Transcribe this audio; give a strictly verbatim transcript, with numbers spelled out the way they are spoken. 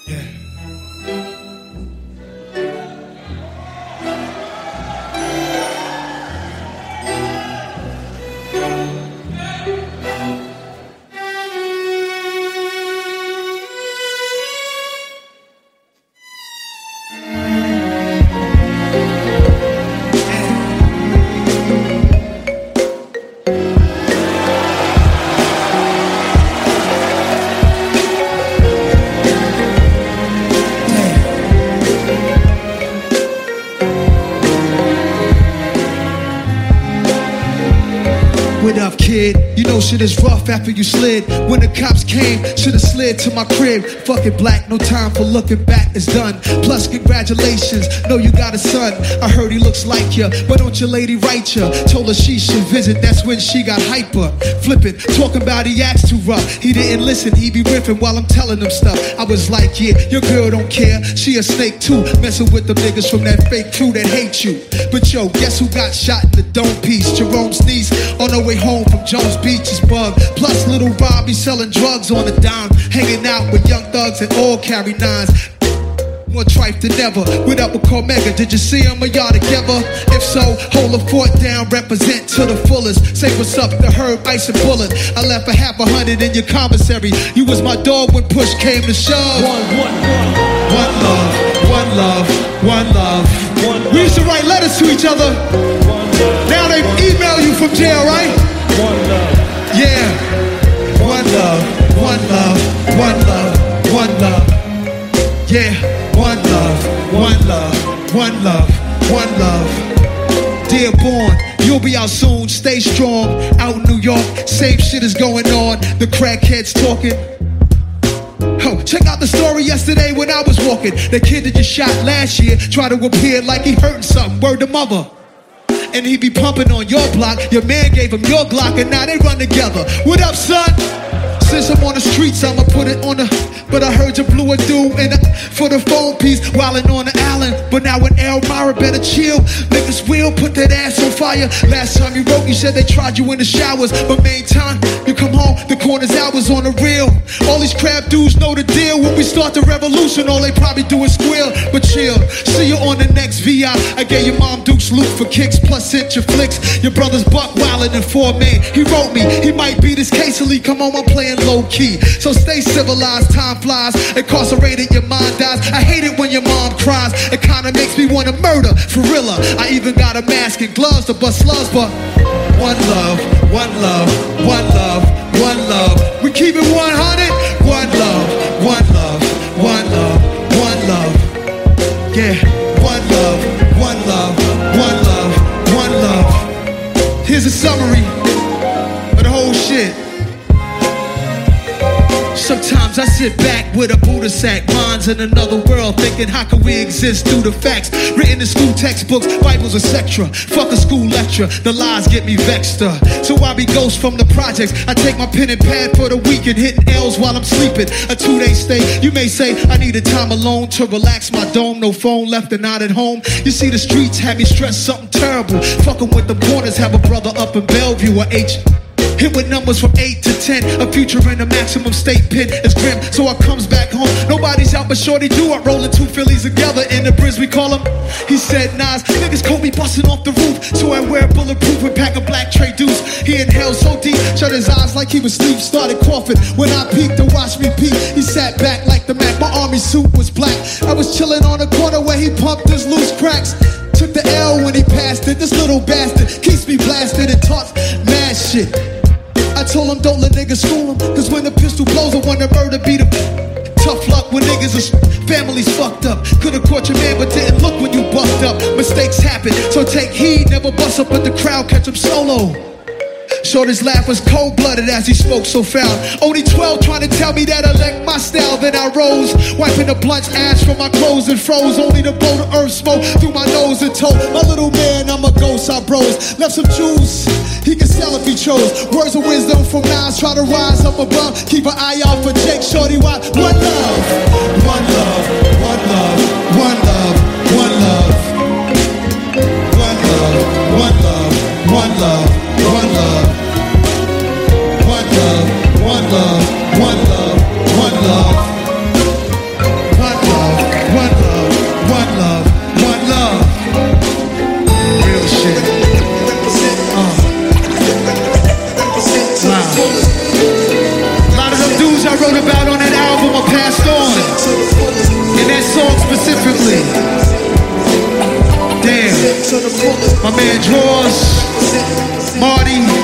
Yeah. What up, kid? You know shit is rough after you slid. When the cops came, should've slid to my crib. Fuck it, black, no time for looking back, it's done. Plus, congratulations, know you got a son. I heard he looks like ya, why don't your lady write ya? Told her she should visit, that's when she got hyper. Flippin', talking about he acts too rough. He didn't listen, he be riffing while I'm telling him stuff. I was like, yeah, your girl don't care, she a snake too. Messing with the niggas from that fake crew that hate you. But yo, guess who got shot in the dome piece? Jerome's niece, on her way home from Jones Beach is bug. Plus little Robbie selling drugs on the dime, hanging out with young thugs and all carry nines. More tripe than ever. What up with Cormega? Did you see him or y'all together? If so, hold the fort down, represent to the fullest. Say what's up to Herb, Ice and Bullet. I left a half a hundred in your commissary. You was my dog when push came to shove. One, one, one. One love, one love, one love. One love. We used to write letters to each other. Now they email you from jail, right? One love. Yeah. One love, one love, one love, one love. Yeah. One love, one love, one love, one love. Dear born, you'll be out soon, stay strong. Out in New York, same shit is going on. The crackheads talking. Oh, check out the story yesterday when I was walking. The kid that you shot last year tried to appear like he hurting something. Word to mother. And he be pumping on your block. Your man gave him your Glock and now they run together. What up, son? Since I'm on the streets, I'ma put it on the... But I heard you blew a dude in the, for the phone piece, wildin' on the island. But now with Elmira, better chill. Niggas will put that ass on fire. Last time you wrote, you said they tried you in the showers. But main time, you come home, the corner's hours on the real. All these crap dudes know the deal. When we start the revolution, all they probably do is squeal. But chill, see you on the next V I. I gave your mom Duke's loot for kicks, plus sent your flicks. Your brother's buck wildin' in four man. He wrote me, he might beat his case till he come home, I'm playing low key. So stay civilized, time flies, incarcerated, your mind dies. I hate it when your mom cries. It kinda makes me wanna murder, for real. I even got a mask and gloves to bust slugs, but one love, one love, one love, one love. We keep it one hundred. One love, one love, one love, one love. Yeah, one love, one love, one love, one love. Here's a summary of the whole shit. Sometimes I sit back with a Buddha sack, minds in another world, thinking how can we exist through the facts written in school textbooks, Bibles, et cetera. Fuck a school lecture, the lies get me vexed. Uh. So I be ghost from the projects. I take my pen and pad for the weekend, hitting L's while I'm sleeping. A two-day stay. You may say I needed time alone to relax my dome. No phone left and not at home. You see the streets have me stressed something terrible. Fucking with the corners, have a brother up in Bellevue or H. Hit with numbers from eight to ten. A future in the maximum state pen is grim. So I comes back home. Nobody's out but Shorty do. I'm rolling two Phillies together in the bridge we call them. He said, Nas, niggas caught me busting off the roof. So I wear bulletproof and pack a black tray deuce. He inhaled so deep, shut his eyes like he was asleep. Started coughing when I peeked to watch me peek. He sat back like the Mac. My army suit was black. I was chilling on the corner where he pumped his loose cracks. Took the L when he passed it. This little bastard keeps me blasted and talks mad shit. I told him don't let niggas school him, cause when the pistol blows I want to murder beat him. Tough luck when niggas are families fucked up. Could've caught your man but didn't look when you bucked up. Mistakes happen, so take heed, never bust up at the crowd, catch him solo. Shorty's laugh was cold-blooded as he spoke so foul. Only twelve trying to tell me that I like my style. Then I rose, wiping the blunt's ash from my clothes and froze. Only to blow the earth smoke through my nose and told my little man I'm a ghost. I bros left some jewels he could sell if he chose. Words of wisdom from Nas, try to rise up above. Keep an eye out for Jake Shorty. Why? One love, one love, one love, one love, one love, one love, one love, one love, one love, one love, one love, one love, one love, specifically. Damn. My man Draws, Marty.